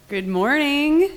Good morning.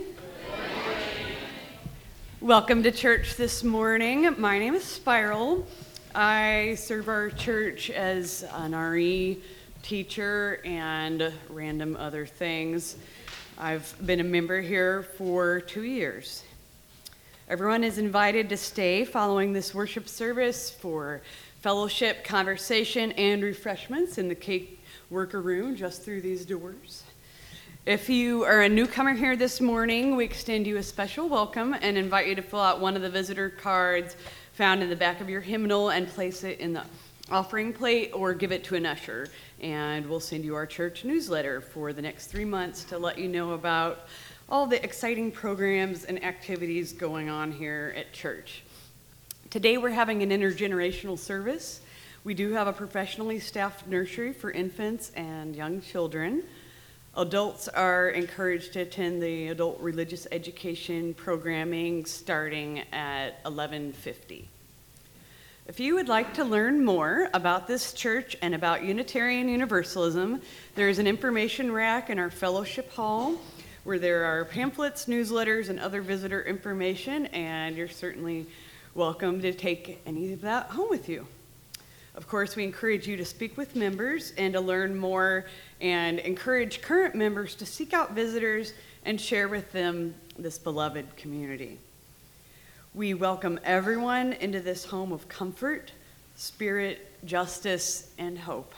Welcome to church this morning. My name is Spiral. I serve our church as an RE teacher and random other things. I've been a member here for 2 years. Everyone is invited to stay following this worship service for fellowship, conversation, and refreshments in the cake worker room just through these doors. If you are a newcomer here this morning, we extend you a special welcome and invite you to fill out one of the visitor cards found in the back of your hymnal and place it in the offering plate or give it to an usher. And we'll send you our church newsletter for the next 3 months to let you know about all the exciting programs and activities going on here at church. Today we're having an intergenerational service. We do have a professionally staffed nursery for infants and young children. Adults are encouraged to attend the adult religious education programming starting at 11:50. If you would like to learn more about this church and about Unitarian Universalism, there is an information rack in our fellowship hall where there are pamphlets, newsletters, and other visitor information, and you're certainly welcome to take any of that home with you. Of course, we encourage you to speak with members and to learn more and encourage current members to seek out visitors and share with them this beloved community. We welcome everyone into this home of comfort, spirit, justice, and hope.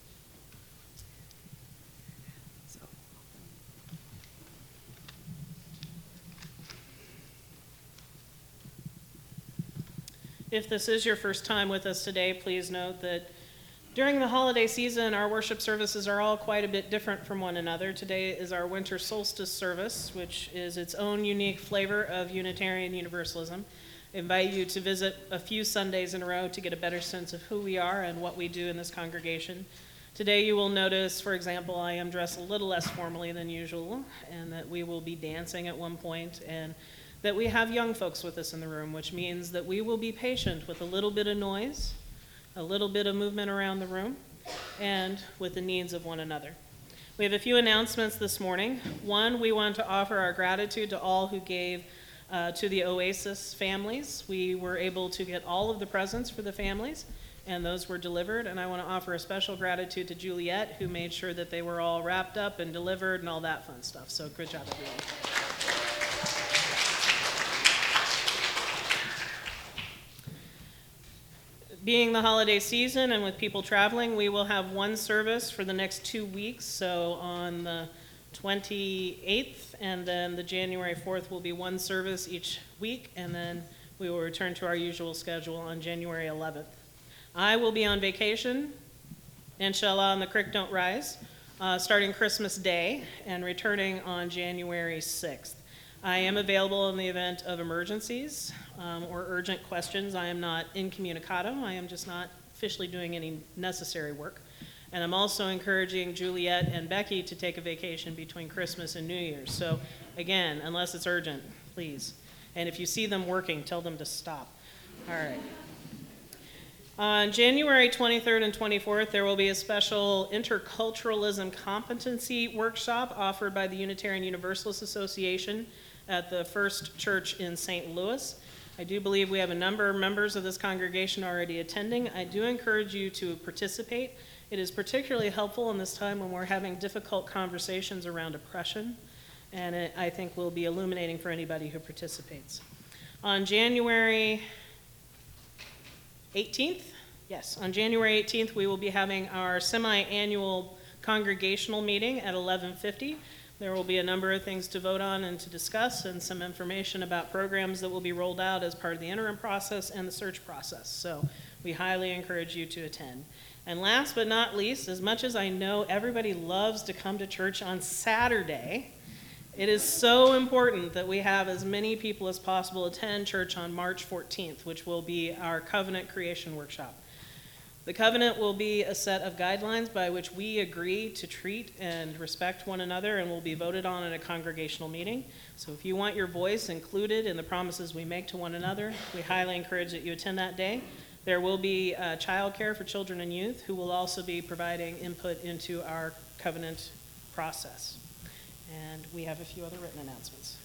If this is your first time with us today, please note that during the holiday season, our worship services are all quite a bit different from one another. Today is our winter solstice service, which is its own unique flavor of Unitarian Universalism. I invite you to visit a few Sundays in a row to get a better sense of who we are and what we do in this congregation. Today you will notice, for example, I am dressed a little less formally than usual, and that we will be dancing at one point, and that we have young folks with us in the room, which means that we will be patient with a little bit of noise, a little bit of movement around the room, and with the needs of one another. We have a few announcements this morning. One, we want to offer our gratitude to all who gave to the Oasis families. We were able to get all of the presents for the families, and those were delivered, and I want to offer a special gratitude to Juliet, who made sure that they were all wrapped up and delivered and all that fun stuff. So good job, everyone. Being the holiday season and with people traveling, we will have one service for the next 2 weeks. So on the 28th and then the January 4th will be one service each week, and then we will return to our usual schedule on January 11th. I will be on vacation, inshallah, and the creek don't rise, starting Christmas Day and returning on January 6th. I am available in the event of emergencies or urgent questions. I am not incommunicado. I am just not officially doing any necessary work. And I'm also encouraging Juliet and Becky to take a vacation between Christmas and New Year's. So again, unless it's urgent, please. And if you see them working, tell them to stop. All right. On January 23rd and 24th, there will be a special interculturalism competency workshop offered by the Unitarian Universalist Association at the First Church in St. Louis. I do believe we have a number of members of this congregation already attending. I do encourage you to participate. It is particularly helpful in this time when we're having difficult conversations around oppression, and it, I think, will be illuminating for anybody who participates. On January 18th, on January 18th, we will be having our semi-annual congregational meeting at 11:50. There will be a number of things to vote on and to discuss, and some information about programs that will be rolled out as part of the interim process and the search process. So we highly encourage you to attend. And last but not least, as much as I know everybody loves to come to church on Saturday, it is so important that we have as many people as possible attend church on March 14th, which will be our covenant creation workshop. The covenant will be a set of guidelines by which we agree to treat and respect one another, and will be voted on at a congregational meeting. So if you want your voice included in the promises we make to one another, we highly encourage that you attend that day. There will be childcare for children and youth, who will also be providing input into our covenant process. And we have a few other written announcements.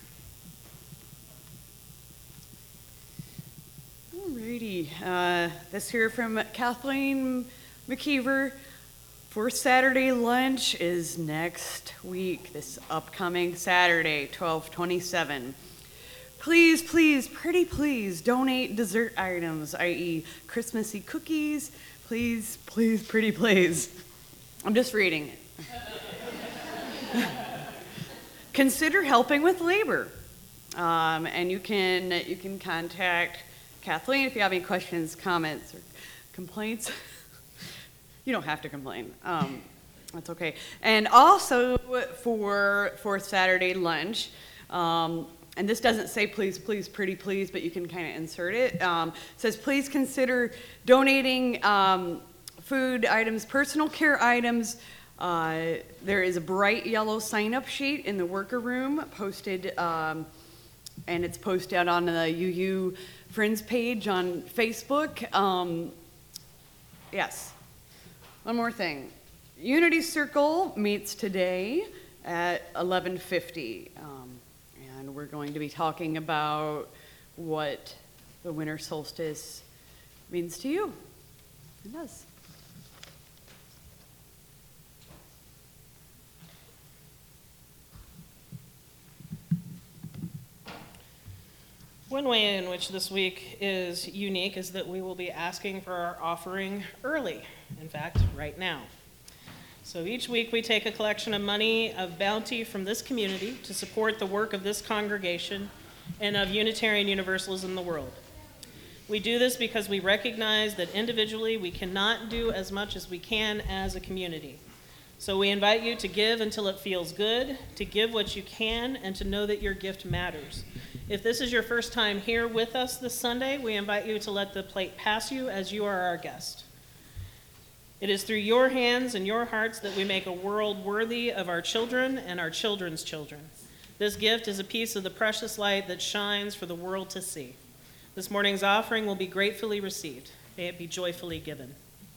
Alrighty, this here from Kathleen McKeever. Fourth Saturday lunch is next week, this upcoming Saturday, 12/27. Please, please, pretty please, donate dessert items, i.e. Christmassy cookies. Please, please, pretty please. I'm just reading it. Consider helping with labor. And you can contact Kathleen if you have any questions, comments, or complaints. You don't have to complain. That's okay. And also for Fourth Saturday lunch, and this doesn't say please, please, pretty please, but you can kind of insert it. It says please consider donating food items, personal care items. There is a bright yellow sign-up sheet in the worker room posted, and it's posted on the UU Friends page on Facebook. Yes. One more thing. Unity Circle meets today at 11:50, and we're going to be talking about what the winter solstice means to you. It does. One way in which this week is unique is that we will be asking for our offering early, in fact, right now. So each week we take a collection of money of bounty from this community to support the work of this congregation and of Unitarian Universalism in the world. We do this because we recognize that individually we cannot do as much as we can as a community. So we invite you to give until it feels good, to give what you can, and to know that your gift matters. If this is your first time here with us this Sunday, we invite you to let the plate pass you as you are our guest. It is through your hands and your hearts that we make a world worthy of our children and our children's children. This gift is a piece of the precious light that shines for the world to see. This morning's offering will be gratefully received. May it be joyfully given.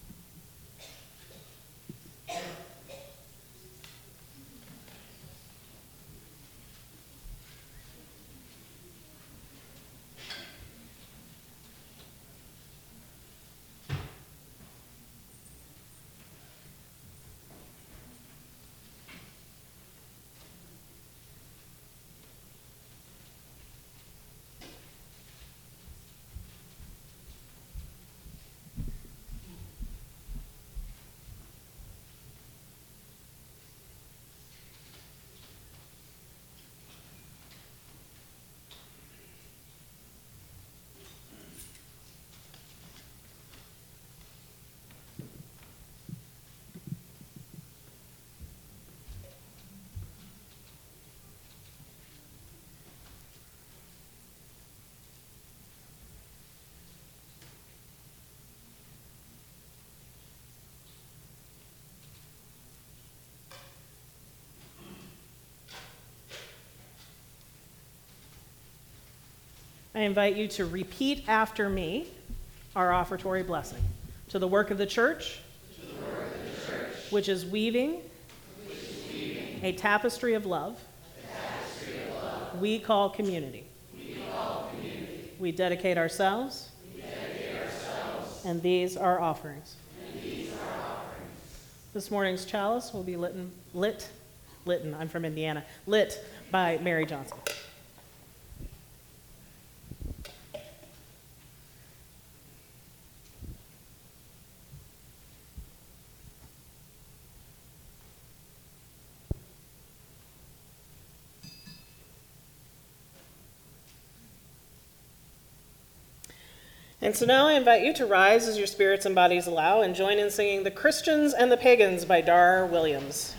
I invite you to repeat after me our offertory blessing. To the work of the church, which is weaving a tapestry of love, we call community. We dedicate ourselves, and these are offerings. This morning's chalice will be lit, I'm from Indiana, lit by Mary Johnson. And so now I invite you to rise as your spirits and bodies allow and join in singing The Christians and the Pagans by Dar Williams.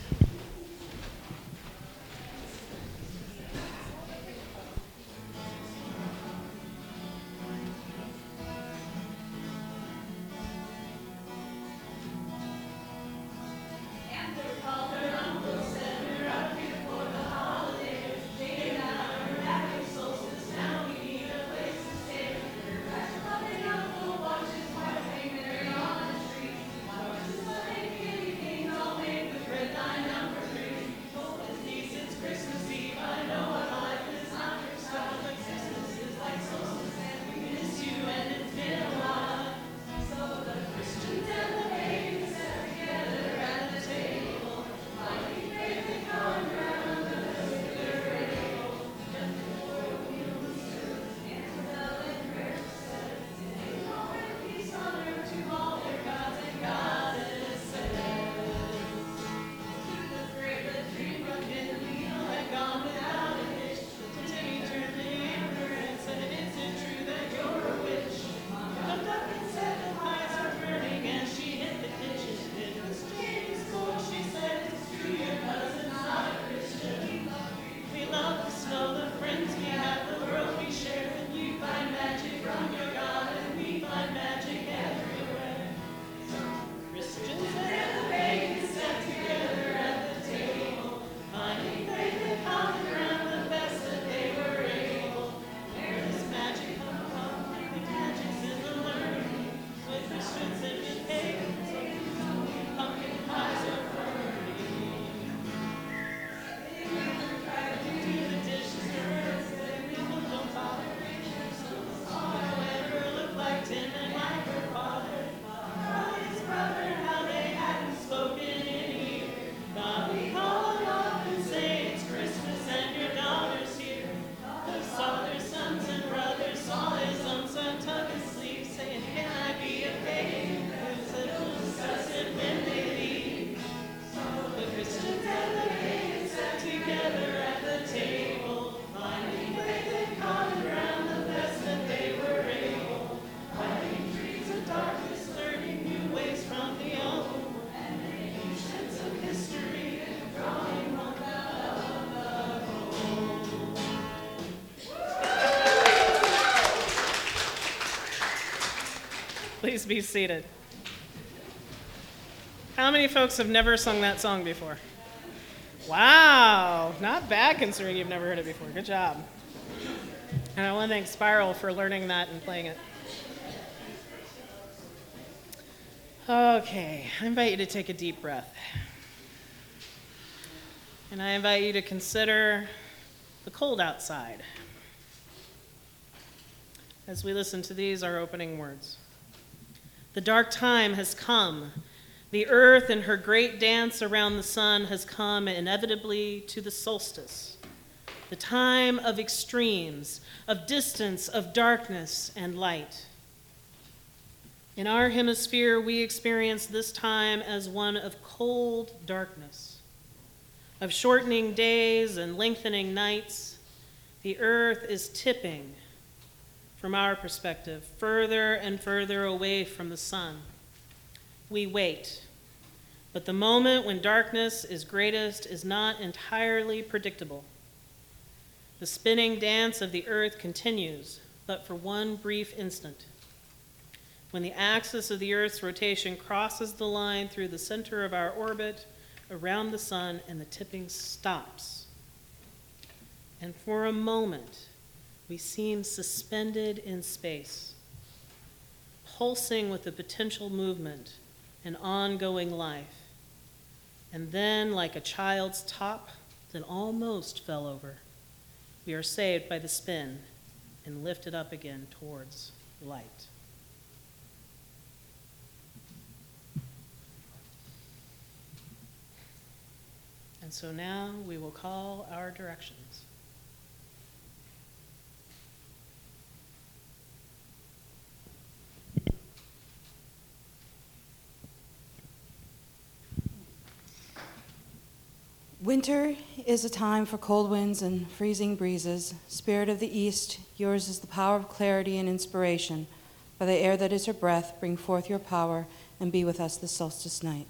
Please be seated. How many folks have never sung that song before? Wow, not bad considering you've never heard it before. Good job. And I want to thank Spiral for learning that and playing it. Okay, I invite you to take a deep breath. And I invite you to consider the cold outside as we listen to these, our opening words. The dark time has come. The earth in her great dance around the sun has come inevitably to the solstice, the time of extremes, of distance, of darkness and light. In our hemisphere, we experience this time as one of cold darkness, of shortening days and lengthening nights. The earth is tipping, from our perspective, further and further away from the sun. We wait, but the moment when darkness is greatest is not entirely predictable. The spinning dance of the earth continues, but for one brief instant. When the axis of the earth's rotation crosses the line through the center of our orbit around the sun and the tipping stops. And for a moment, we seem suspended in space, pulsing with the potential movement and ongoing life. And then, like a child's top that almost fell over, we are saved by the spin and lifted up again towards light. And so now we will call our directions. Winter is a time for cold winds and freezing breezes. Spirit of the East, yours is the power of clarity and inspiration. By the air that is her breath, bring forth your power and be with us this solstice night.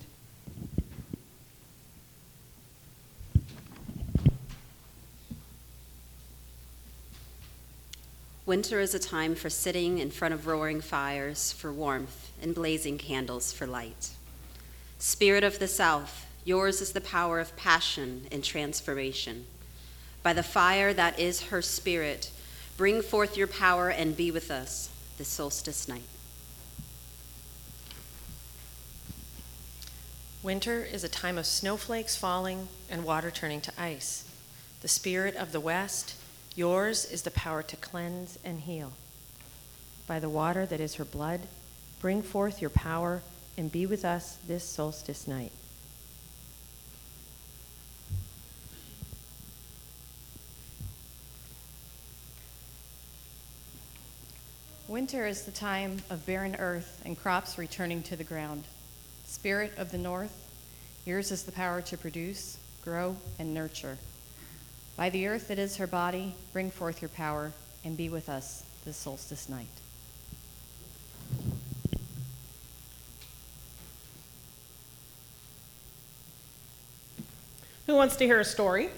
Winter is a time for sitting in front of roaring fires for warmth and blazing candles for light. Spirit of the South, yours is the power of passion and transformation. By the fire that is her spirit, bring forth your power and be with us this solstice night. Winter is a time of snowflakes falling and water turning to ice. The Spirit of the West, yours is the power to cleanse and heal. By the water that is her blood, bring forth your power and be with us this solstice night. Winter is the time of barren earth and crops returning to the ground. Spirit of the North, yours is the power to produce, grow, and nurture. By the earth that is her body, bring forth your power and be with us this solstice night. Who wants to hear a story?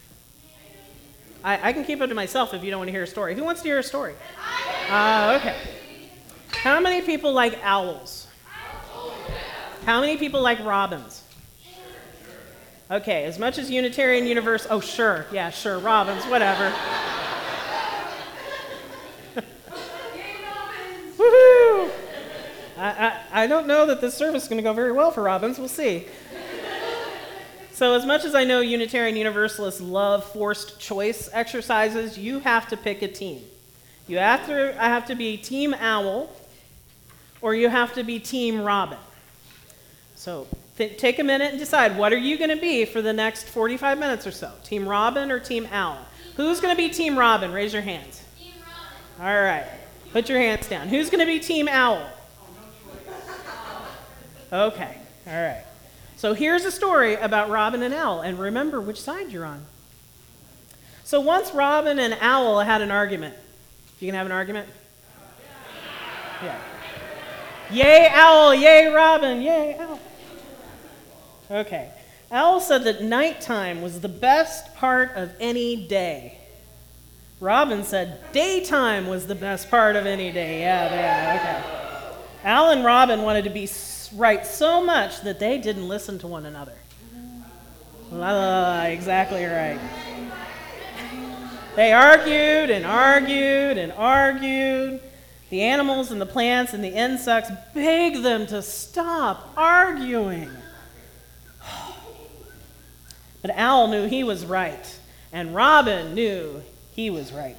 I can keep it to myself if you don't want to hear a story. Who wants to hear a story? Okay. How many people like owls? How many people like robins? Okay, as much as Unitarian Universe, oh sure, yeah, sure, robins, whatever. Woohoo! I don't know that this service is going to go very well for robins, we'll see. So as much as I know Unitarian Universalists love forced choice exercises, you have to pick a team. I have to be Team Owl, or you have to be Team Robin. So take a minute and decide, what are you going to be for the next 45 minutes or so? Team Robin or Team Owl? Who's going to be Team Robin? Raise your hands. Team Robin. All right. Put your hands down. Who's going to be Team Owl? Okay. All right. So here's a story about Robin and Owl, and remember which side you're on. So once Robin and Owl had an argument. You can have an argument? Yeah. Yay, Owl, yay, Robin, yay, Owl. Okay. Owl said that nighttime was the best part of any day. Robin said daytime was the best part of any day. Yeah, okay. Al and Robin wanted to be right so much that they didn't listen to one another. Exactly right. They argued and argued and argued. The animals and the plants and the insects begged them to stop arguing. But Al knew he was right, and Robin knew he was right.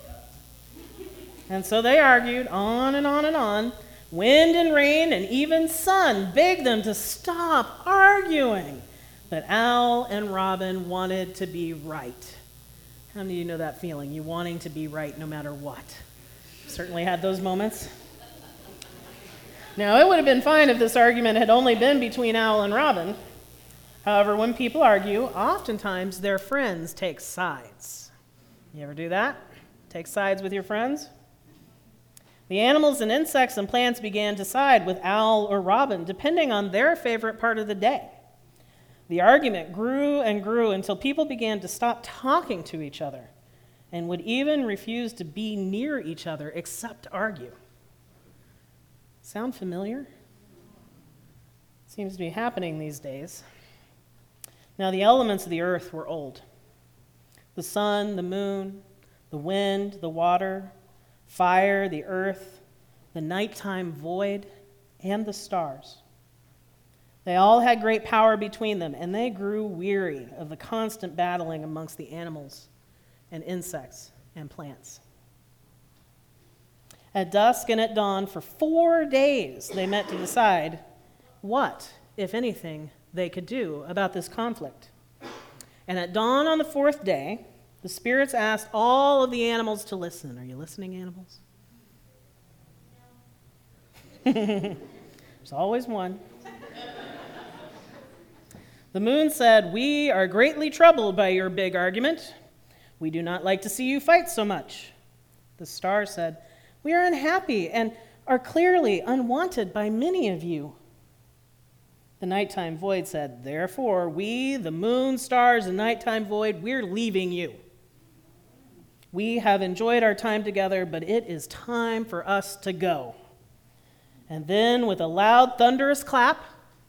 And so they argued on and on and on. Wind and rain and even sun begged them to stop arguing. But Al and Robin wanted to be right. How many of you know that feeling? You wanting to be right no matter what. Certainly had those moments. Now, it would have been fine if this argument had only been between Al and Robin. However, when people argue, oftentimes their friends take sides. You ever do that? Take sides with your friends? The animals and insects and plants began to side with Al or Robin, depending on their favorite part of the day. The argument grew and grew until people began to stop talking to each other and would even refuse to be near each other except argue. Sound familiar? Seems to be happening these days. Now, the elements of the earth were old. The sun, the moon, the wind, the water, fire, the earth, the nighttime void, and the stars. They all had great power between them, and they grew weary of the constant battling amongst the animals and insects and plants. At dusk and at dawn, for 4 days, they met to decide what, if anything, they could do about this conflict. And at dawn on the 4th day, the spirits asked all of the animals to listen. Are you listening, animals? There's always one. The moon said, "We are greatly troubled by your big argument. We do not like to see you fight so much." The star said, "We are unhappy and are clearly unwanted by many of you." The nighttime void said, "Therefore, we, the moon, stars, and nighttime void, we're leaving you. We have enjoyed our time together, but it is time for us to go." And then, with a loud, thunderous clap,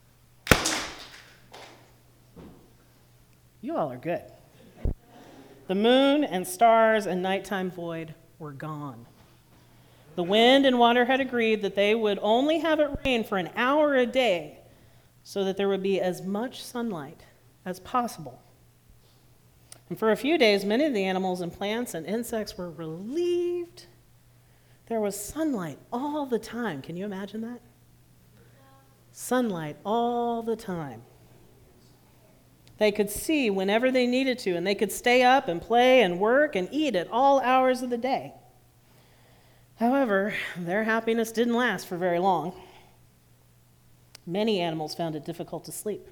you all are good. The moon and stars and nighttime void were gone. The wind and water had agreed that they would only have it rain for an hour a day so that there would be as much sunlight as possible. And for a few days, many of the animals and plants and insects were relieved. There was sunlight all the time. Can you imagine that? Sunlight all the time. They could see whenever they needed to, and they could stay up and play and work and eat at all hours of the day. However, their happiness didn't last for very long. Many animals found it difficult to sleep.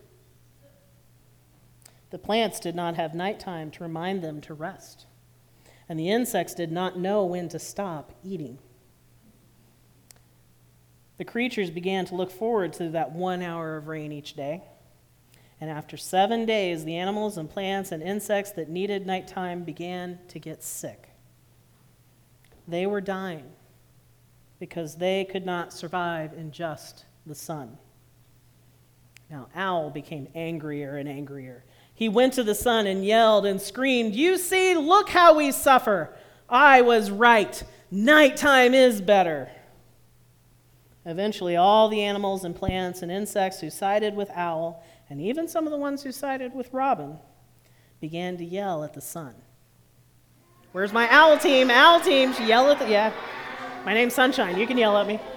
The plants did not have nighttime to remind them to rest, and the insects did not know when to stop eating. The creatures began to look forward to that 1 hour of rain each day. And after 7 days, the animals and plants and insects that needed nighttime began to get sick. They were dying because they could not survive in just the sun. Now, Owl became angrier and angrier. He went to the sun and yelled and screamed, "You see, look how we suffer. I was right. Nighttime is better." Eventually, all the animals and plants and insects who sided with Owl, and even some of the ones who sided with Robin, began to yell at the sun. Where's my owl team? Owl team, yell at the, yeah. My name's Sunshine, you can yell at me.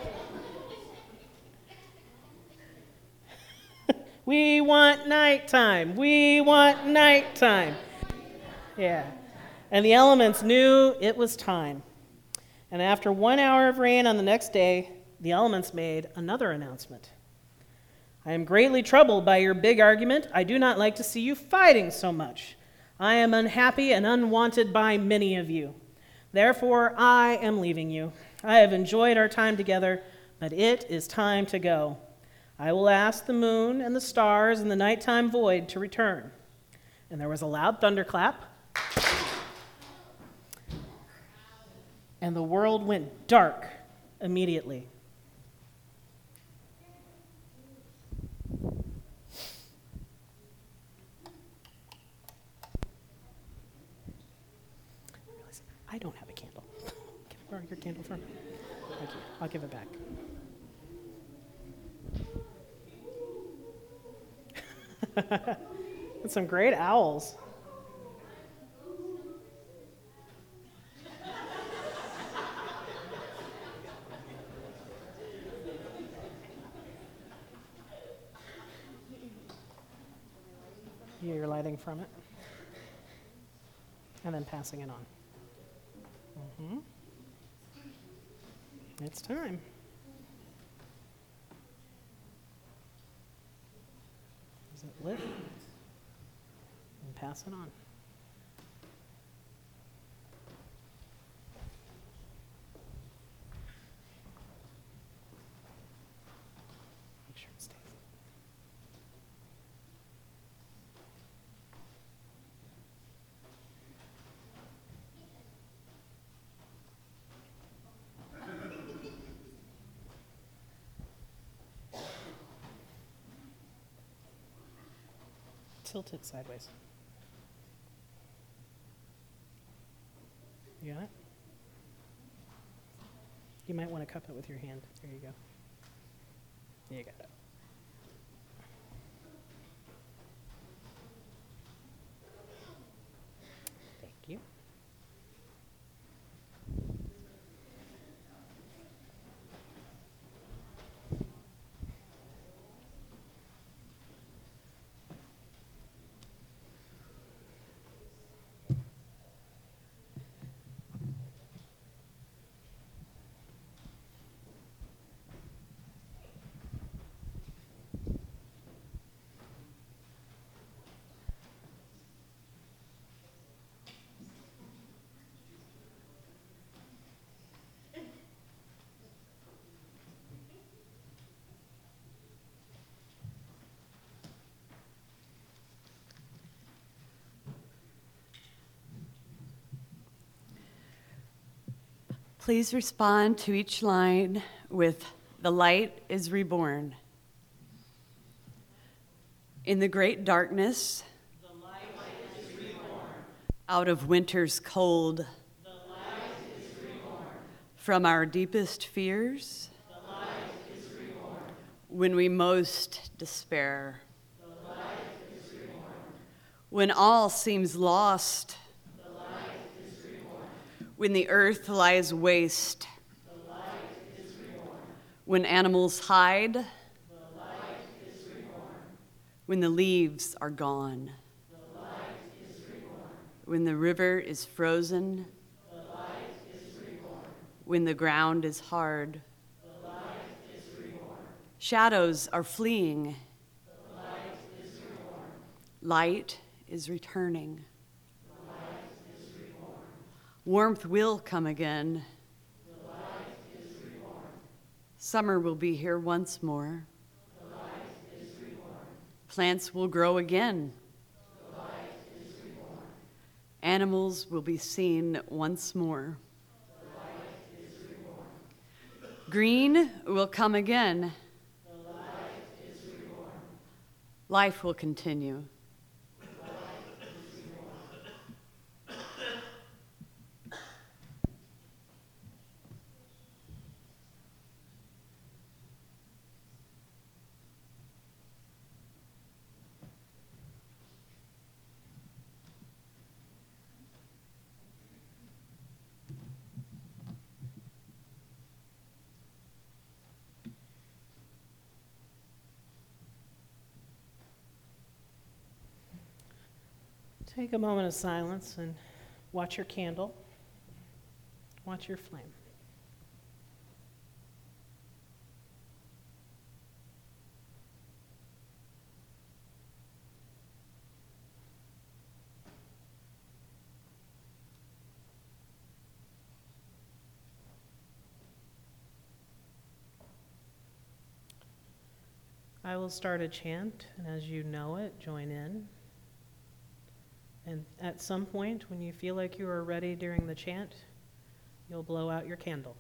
We want nighttime, we want nighttime. Yeah, and the elements knew it was time. And after 1 hour of rain on the next day, the elements made another announcement. "I am greatly troubled by your big argument. I do not like to see you fighting so much. I am unhappy and unwanted by many of you. Therefore, I am leaving you. I have enjoyed our time together, but it is time to go. I will ask the moon and the stars and the nighttime void to return." And there was a loud thunderclap, and the world went dark immediately. I don't have a candle. Can I borrow your candle from? Thank you. I'll give it back. That's some great owls. You're lighting from it. And then passing it on. It's time. Is it lit? And pass it on. Make sure it stays. Tilt it sideways. You got it? You might want to cup it with your hand. There you go. You got it. Thank you. Please respond to each line with, "The light is reborn." In the great darkness, the light is reborn. Out of winter's cold, the light is reborn. From our deepest fears, the light is reborn. When we most despair, the light is reborn. When all seems lost, when the earth lies waste, the light is reborn. When animals hide, the light is reborn. When the leaves are gone, the light is reborn. When the river is frozen, the light is reborn. When the ground is hard, the light is reborn. Shadows are fleeing, the light is reborn. Light is returning. Warmth will come again. The light is reborn. Summer will be here once more. The light is reborn. Plants will grow again. The light is reborn. Animals will be seen once more. The light is reborn. Green will come again. The light is reborn. Life will continue. Take a moment of silence and watch your candle. Watch your flame. I will start a chant, and as you know it, join in. And at some point, when you feel like you are ready during the chant, you'll blow out your candle.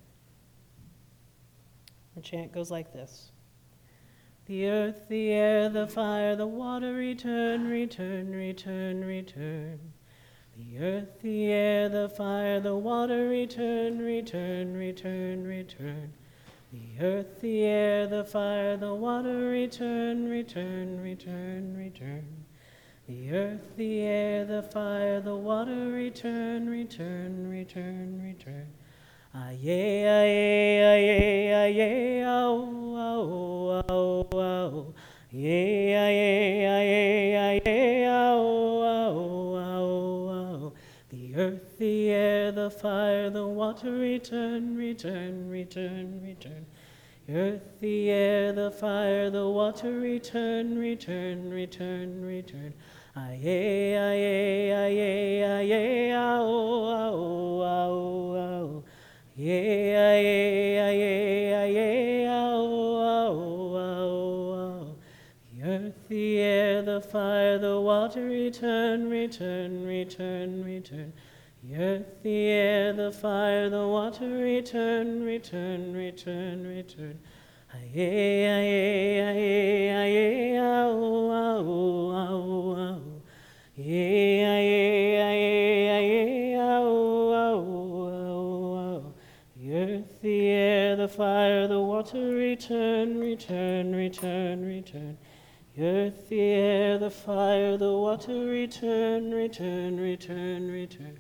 The chant goes like this. The earth, the air, the fire, the water, return, return, return, return. The earth, the air, the fire, the water, return, return, return, return. The earth, the air, the fire, the water, return, return, return, return. The earth, the air, the fire, the water, return, return, return, return. Aye, aye, aye, aye, oh, oh, oh, oh. Yea, aye, aye, aye, oh, oh, oh, oh. The earth, the air, the fire, the water, return, return, return, return. Earth, the air, the fire, the water, return, return, return, return. Aye, aye, aye, aye, oh, oh, oh, oh. Yea, aye, aye, aye, oh, oh, oh, oh. The earth, the air, the fire, the water, return, return, return, return. The earth, the air, the fire, the water, return, return, return, return. Aye, aye, aye, aye, oh, oh, oh, oh. Yea, aye, aye, aye, oh, oh, oh, oh. The earth, the air, the fire, the water, return, return, return, return. The earth, the air, the fire, the water, return, return, return, return.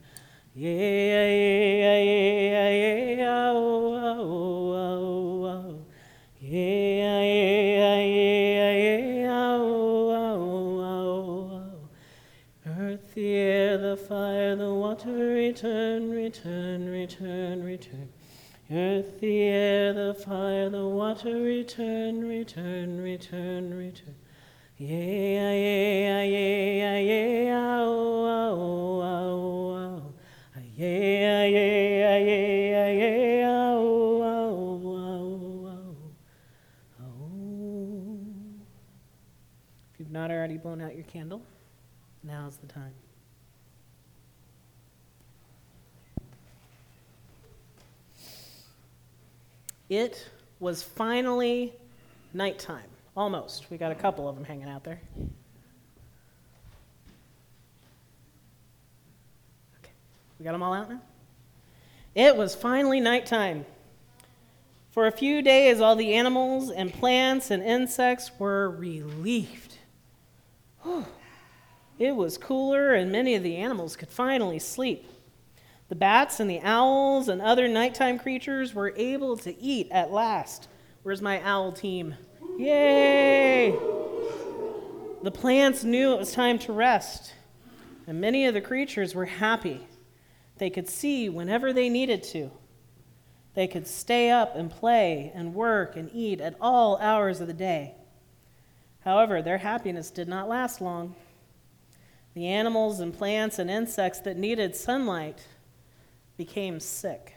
Yea, aye, aye, aye, oh, oh, oh, oh. Yea, aye, aye, aye, oh, oh, oh, oh. Earth, the air, the fire, the water, return, return, return, return. Earth, the air, the fire, the water, return, return, return, return. Yea, aye, aye, aye, oh, oh, oh, oh. Yea, aye, aye, aye, oh, oh, oh, oh, oh. If you've not already blown out your candle, now's the time. It was finally nighttime. Almost. We got a couple of them hanging out there. Okay. We got them all out now? It was finally nighttime. For a few days, all the animals and plants and insects were relieved. Whew. It was cooler, and many of the animals could finally sleep. The bats and the owls and other nighttime creatures were able to eat at last. Where's my owl team? Yay! The plants knew it was time to rest, and many of the creatures were happy. They could see whenever they needed to. They could stay up and play and work and eat at all hours of the day. However, their happiness did not last long. The animals and plants and insects that needed sunlight became sick.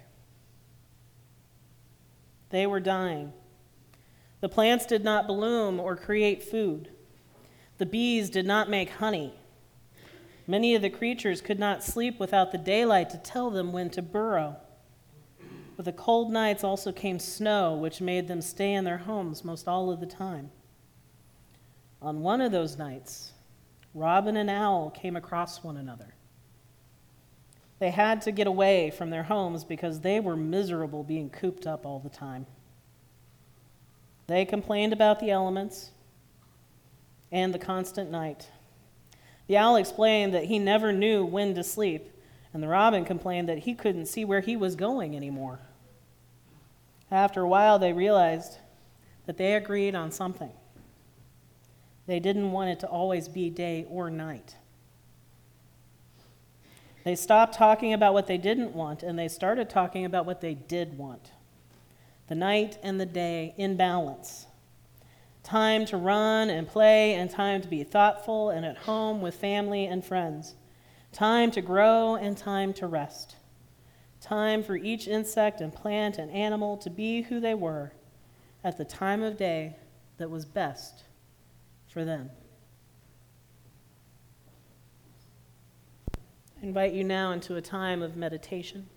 They were dying. The plants did not bloom or create food. The bees did not make honey. Many of the creatures could not sleep without the daylight to tell them when to burrow. With the cold nights also came snow, which made them stay in their homes most all of the time. On one of those nights, Robin and Owl came across one another. They had to get away from their homes because they were miserable being cooped up all the time. They complained about the elements and the constant night. The owl explained that he never knew when to sleep, and the robin complained that he couldn't see where he was going anymore. After a while, they realized that they agreed on something. They didn't want it to always be day or night. They stopped talking about what they didn't want, and they started talking about what they did want. The night and the day in balance. Time to run and play, and time to be thoughtful and at home with family and friends. Time to grow and time to rest. Time for each insect and plant and animal to be who they were at the time of day that was best for them. I invite you now into a time of meditation.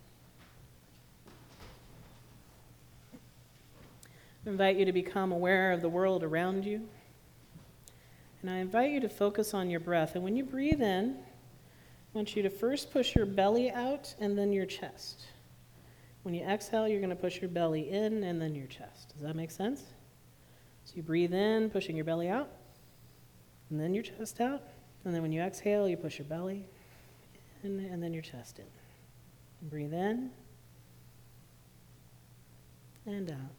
I invite you to become aware of the world around you. And I invite you to focus on your breath. And when you breathe in, I I want you to first push your belly out and then your chest. When you exhale, you're going to push your belly in and then your chest. Does that make sense? So you breathe in, pushing your belly out, and then your chest out. And then when you exhale, you push your belly in and then your chest in. And breathe in and out.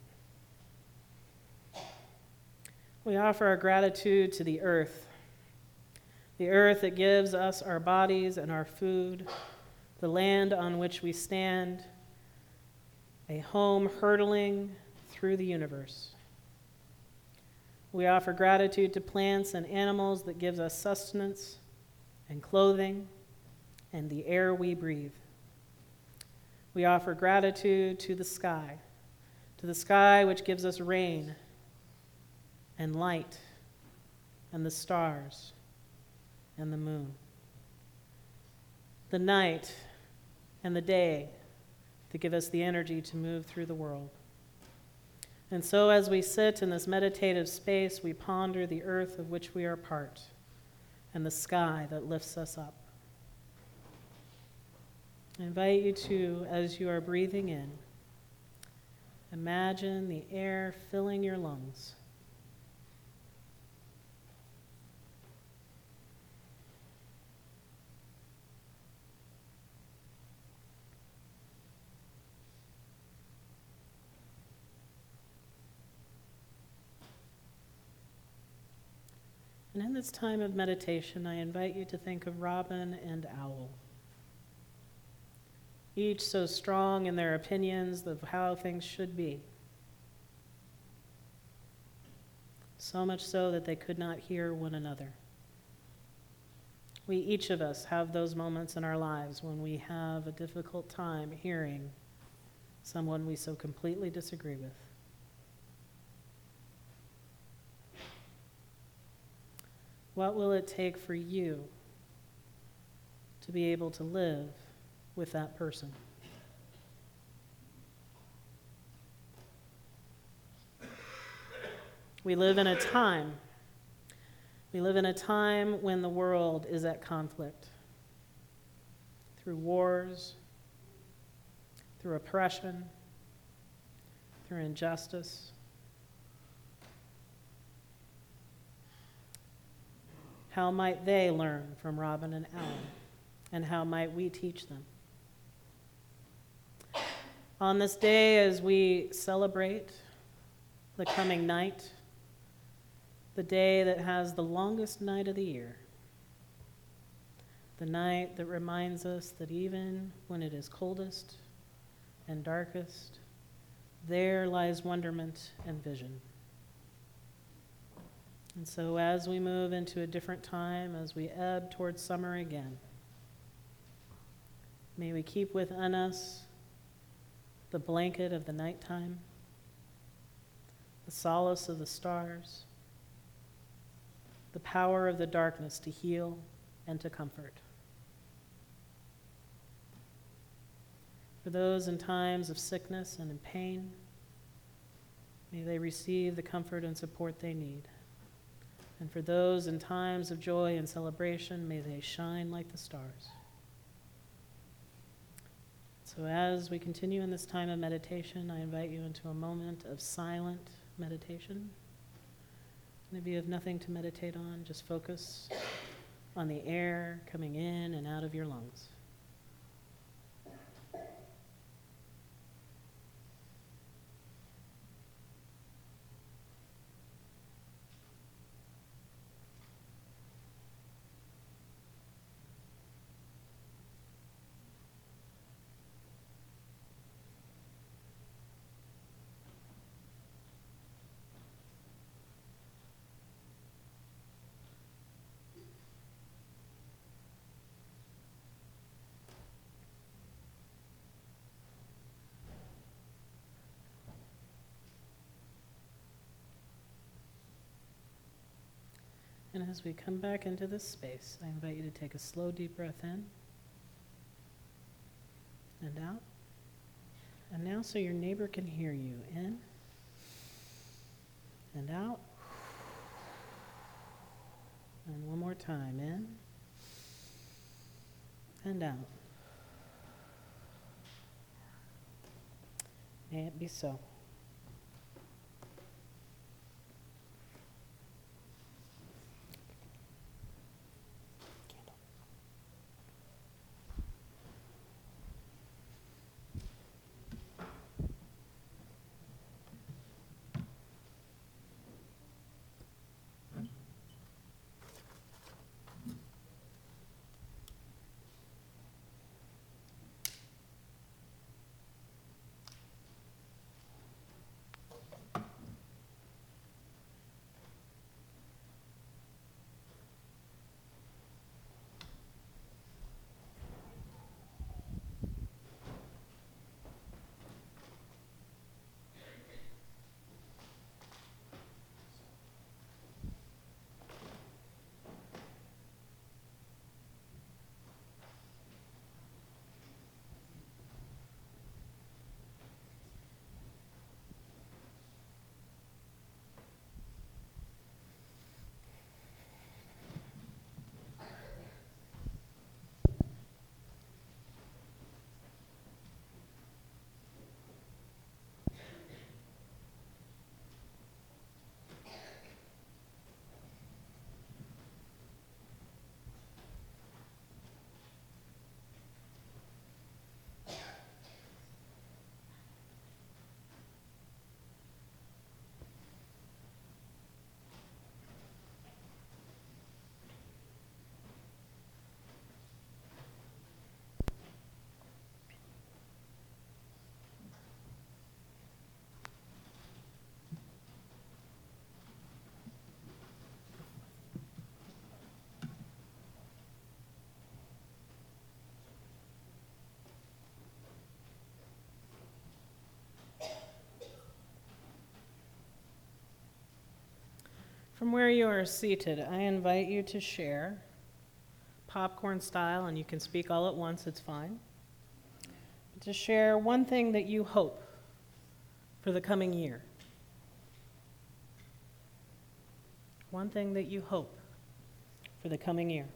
We offer our gratitude to the earth that gives us our bodies and our food, the land on which we stand, a home hurtling through the universe. We offer gratitude to plants and animals that gives us sustenance and clothing and the air we breathe. We offer gratitude to the sky which gives us rain and light and the stars and the moon. The night and the day that give us the energy to move through the world. And so as we sit in this meditative space, we ponder the earth of which we are part and the sky that lifts us up. I invite you to, as you are breathing in, imagine the air filling your lungs. And in this time of meditation, I invite you to think of robin and owl, each so strong in their opinions of how things should be, so much so that they could not hear one another. We, each of us, have those moments in our lives when we have a difficult time hearing someone we so completely disagree with. What will it take for you to be able to live with that person? We live in a time when the world is at conflict through wars, through oppression, through injustice. How might they learn from robin and owl? And how might we teach them? On this day, as we celebrate the coming night, the day that has the longest night of the year, the night that reminds us that even when it is coldest and darkest, there lies wonderment and vision. And so as we move into a different time, as we ebb towards summer again, may we keep within us the blanket of the nighttime, the solace of the stars, the power of the darkness to heal and to comfort. For those in times of sickness and in pain, may they receive the comfort and support they need. And for those in times of joy and celebration, may they shine like the stars. So as we continue in this time of meditation, I invite you into a moment of silent meditation. And if you have nothing to meditate on, just focus on the air coming in and out of your lungs. And as we come back into this space, I invite you to take a slow, deep breath in and out. And now so your neighbor can hear you. In and out. And one more time. In and out. May it be so. From where you are seated, I invite you to share, popcorn style, and you can speak all at once, it's fine. To share one thing that you hope for the coming year. One thing that you hope for the coming year.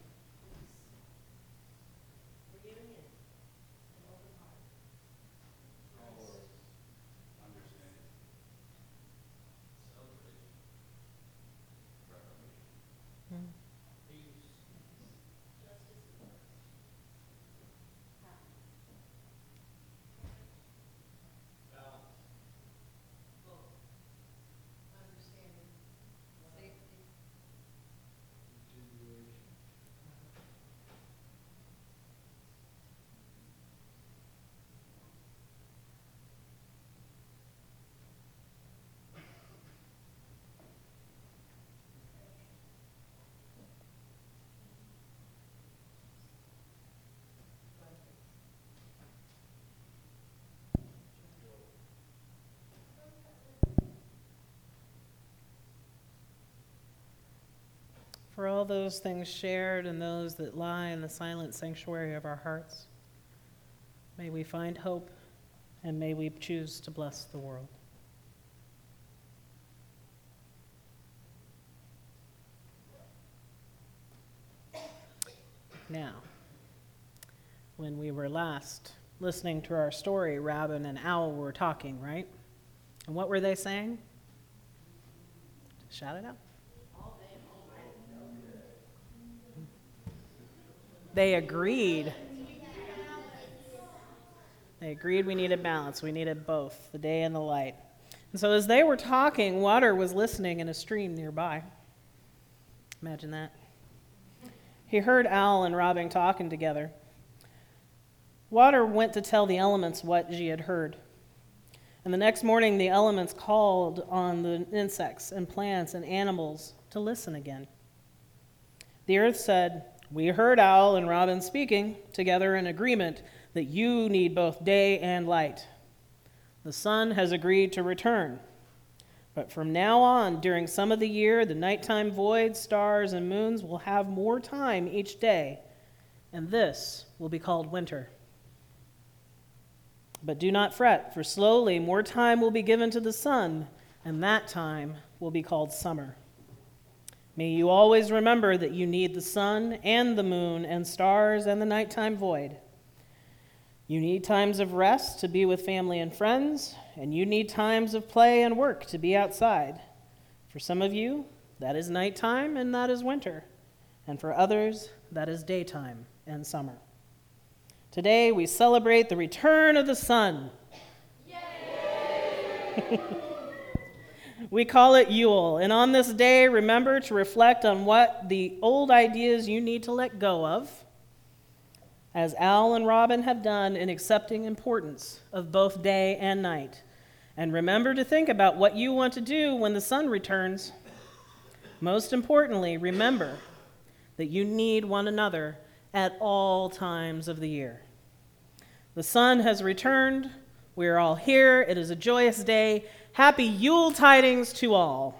For all those things shared and those that lie in the silent sanctuary of our hearts, may we find hope and may we choose to bless the world. Now, when we were last listening to our story, Robin and Owl were talking, right? And what were they saying? Shout it out. They agreed. They agreed we needed balance. We needed both, the day and the light. And so as they were talking, Water was listening in a stream nearby. Imagine that. He heard Owl and Robin talking together. Water went to tell the elements what she had heard. And the next morning, the elements called on the insects and plants and animals to listen again. The earth said, "We heard Owl and Robin speaking together in agreement that you need both day and light. The sun has agreed to return. But from now on, during some of the year, the nighttime voids, stars, and moons will have more time each day, and this will be called winter. But do not fret, for slowly more time will be given to the sun, and that time will be called summer. May you always remember that you need the sun and the moon and stars and the nighttime void. You need times of rest to be with family and friends, and you need times of play and work to be outside. For some of you, that is nighttime and that is winter. And for others, that is daytime and summer. Today, we celebrate the return of the sun. Yay! We call it Yule, and on this day, remember to reflect on what the old ideas you need to let go of, as Al and Robin have done in accepting importance of both day and night. And remember to think about what you want to do when the sun returns. Most importantly, remember that you need one another at all times of the year. The sun has returned. We are all here. It is a joyous day. Happy Yule tidings to all.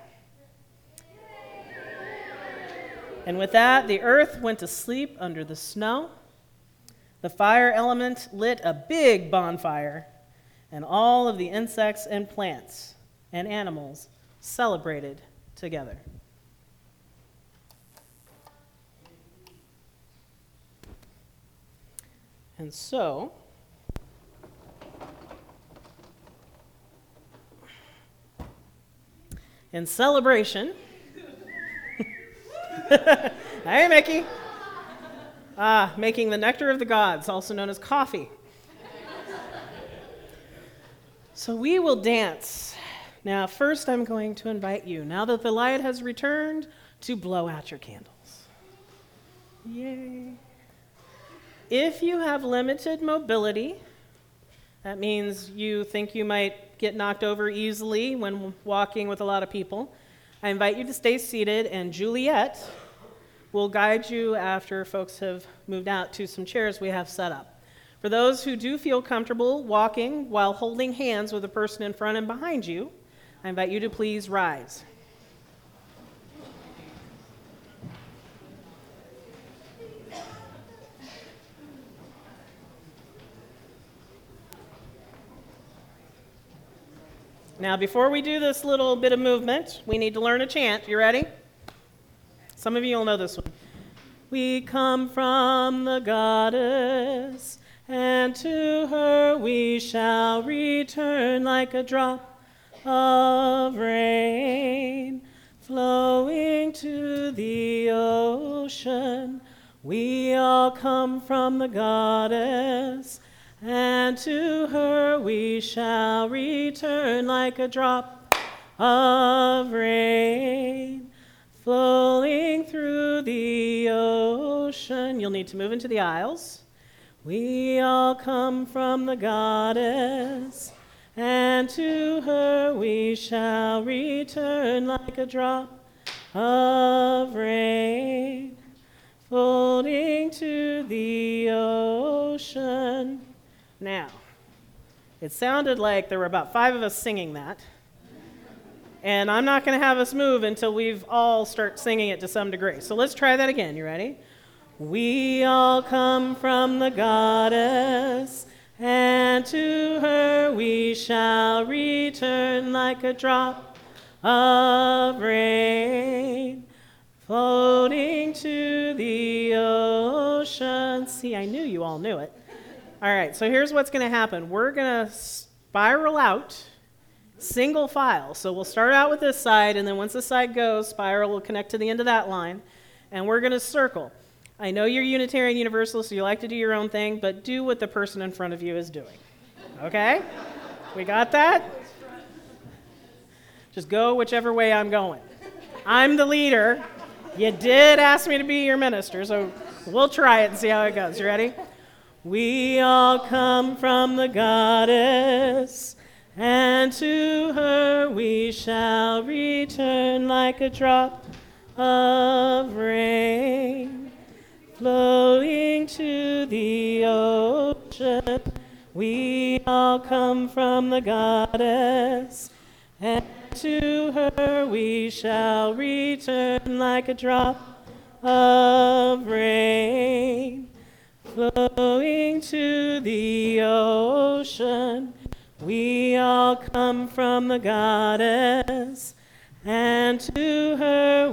And with that, the earth went to sleep under the snow. The fire element lit a big bonfire, and all of the insects and plants and animals celebrated together. And so, in celebration, hey, Mickey, making the nectar of the gods, also known as coffee. So we will dance. Now, first I'm going to invite you, now that the light has returned, to blow out your candles. Yay. If you have limited mobility, that means you think you might get knocked over easily when walking with a lot of people, I invite you to stay seated, and Juliet will guide you after folks have moved out to some chairs we have set up. For those who do feel comfortable walking while holding hands with the person in front and behind you, I invite you to please rise. Now, before we do this little bit of movement, we need to learn a chant. You ready? Some of you will know this one. We come from the goddess, and to her we shall return like a drop of rain, flowing to the ocean. We all come from the goddess, and to her we shall return like a drop of rain, flowing through the ocean. You'll need to move into the aisles. We all come from the goddess, and to her we shall return like a drop of rain, floating to the ocean. Now, it sounded like there were about 5 of us singing that, and I'm not going to have us move until we've all start singing it to some degree. So let's try that again. You ready? We all come from the goddess, and to her we shall return like a drop of rain, floating to the ocean. See, I knew you all knew it. All right, so here's what's going to happen. We're going to spiral out, single file. So we'll start out with this side, and then once this side goes, spiral will connect to the end of that line, and we're going to circle. I know you're Unitarian Universalist, so you like to do your own thing, but do what the person in front of you is doing. Okay? We got that? Just go whichever way I'm going. I'm the leader. You did ask me to be your minister, so we'll try it and see how it goes. You ready? We all come from the goddess, and to her we shall return like a drop of rain, flowing to the ocean. We all come from the goddess, and to her we shall return like a drop of rain, flowing to the ocean. We all come from the goddess, and to her we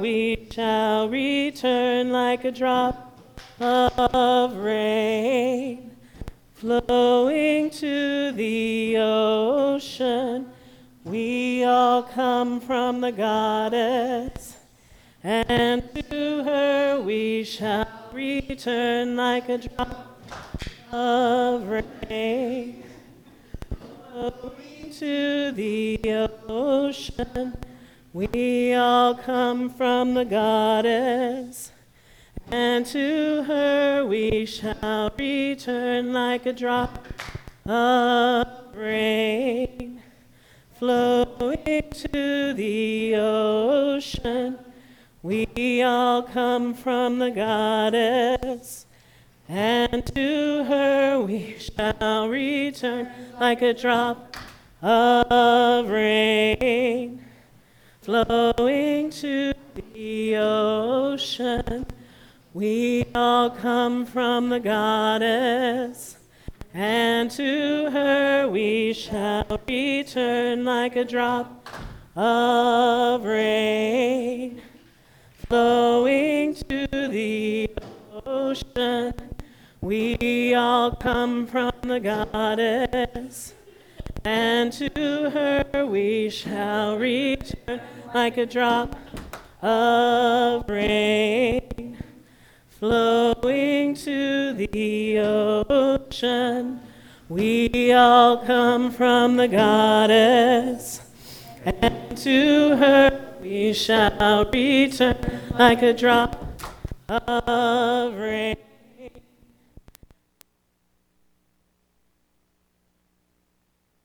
shall return like a drop of rain, flowing to the ocean. We all come from the goddess, and to her we shall return like a drop of rain, flowing to the ocean. We all come from the goddess, and to her we shall return like a drop of rain, flowing to the ocean. We all come from the goddess, and to her we shall return like a drop of rain, flowing to the ocean. We all come from the goddess, and to her we shall return like a drop of rain, flowing to the ocean. We all come from the goddess, and to her we shall return like a drop of rain, flowing to the ocean. We all come from the goddess, and to her we shall return like a drop of rain.